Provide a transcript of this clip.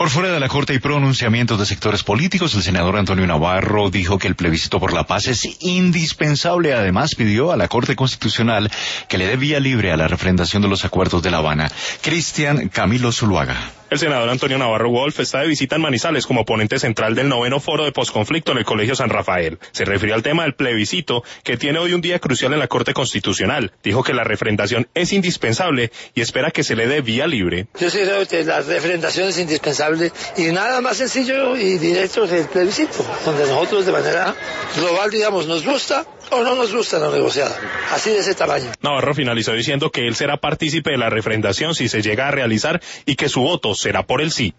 Por fuera de la Corte y pronunciamientos de sectores políticos, el senador Antonio Navarro dijo que el plebiscito por la paz es indispensable. Además, pidió a la Corte Constitucional que le dé vía libre a la refrendación de los acuerdos de La Habana. Cristian Camilo Zuluaga. El senador Antonio Navarro Wolf está de visita en Manizales como ponente central del 9º Foro de Posconflicto en el Colegio San Rafael. Se refirió al tema del plebiscito, que tiene hoy un día crucial en la Corte Constitucional. Dijo que la refrendación es indispensable y espera que se le dé vía libre. Yo sí creo que la refrendación es indispensable y nada más sencillo y directo que el plebiscito, donde nosotros de manera global, digamos, nos gusta o no nos gusta la negociada, así de ese tamaño. Navarro finalizó diciendo que él será partícipe de la refrendación si se llega a realizar y que su voto será por el sí.